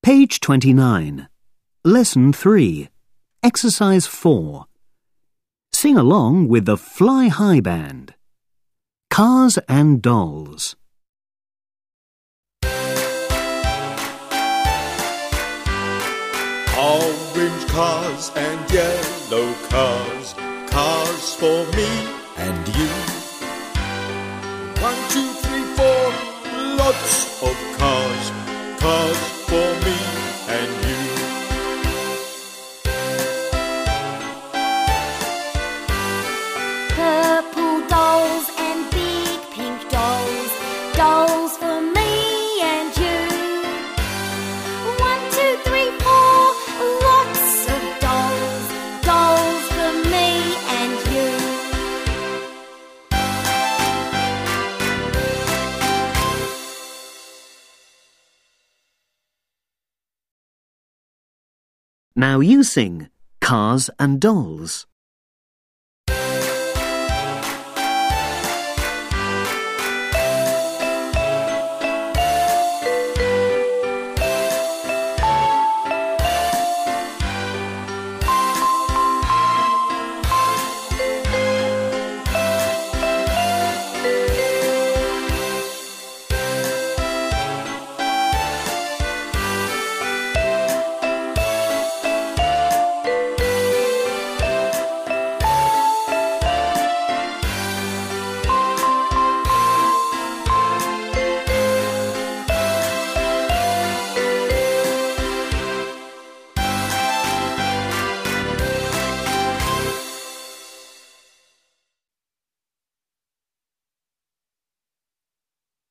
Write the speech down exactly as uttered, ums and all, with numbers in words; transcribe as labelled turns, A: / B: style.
A: Page twenty-nine. Lesson three. Exercise four. Sing along with the Fly High Band. Cars and Dolls.
B: Orange cars and yellow cars, cars for me and you. One, two, three, four, lots of cars, cars for me and you.
C: Purple dolls and big pink dolls, dolls for me and you. One, two, three, four, lots of dolls, dolls for me and you.
A: Now you sing Cars and Dolls.